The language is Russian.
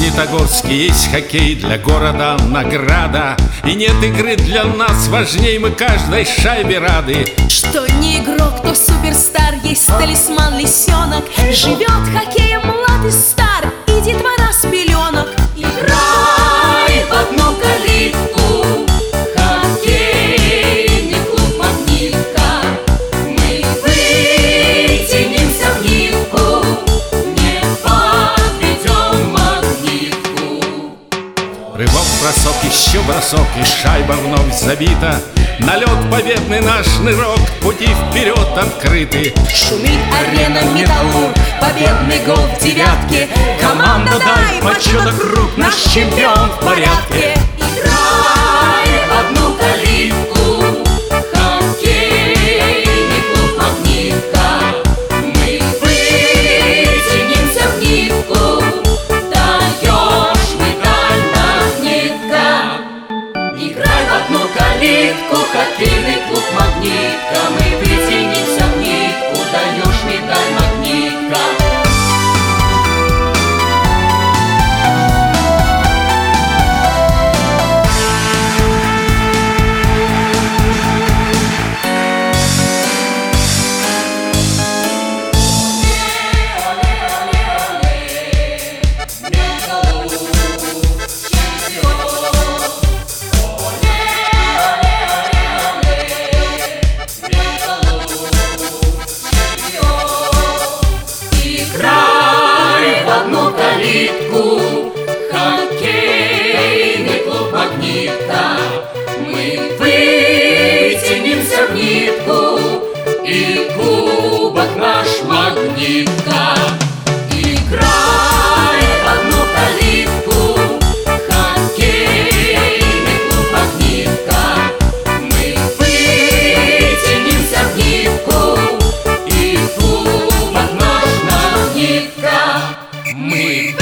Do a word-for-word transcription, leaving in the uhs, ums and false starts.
Магнитогорске есть хоккей, для города награда. И нет игры для нас важней, мы каждой шайбе рады. Что не игрок, то суперстар, есть талисман лисенок. Живет хоккеем млад и стар, и детвора с пеленок. Играй в одну калитку, хоккейный клуб «Магнитка». Мы вытянемся в нитку, не подведем «Магнитку». Рывок, бросок, еще бросок, и шайба вновь забита. На лед победный наш нырок, пути вперед открыты. Шумит арена «Металлург», победный гол в девятке. Команда дай почета круг, наш чемпион в порядке. Играй в одну калитку, хоккейный клуб «Магнитка». Мы вытянемся в нитку, даешь медаль «Магнитка». Играй в одну калитку, хоккейный клуб «Магнитка». Мы вытянемся в нитку, даешь медаль «Магнитка». Играй в одну калитку, хоккейный клуб «Магнитка». Мы вытянемся в нитку, и кубок наш «Магнитка». Играй в одну калитку, хоккейный клуб «Магнитка». Мы вытянемся в нитку, и кубок наш «Магнитка». Мы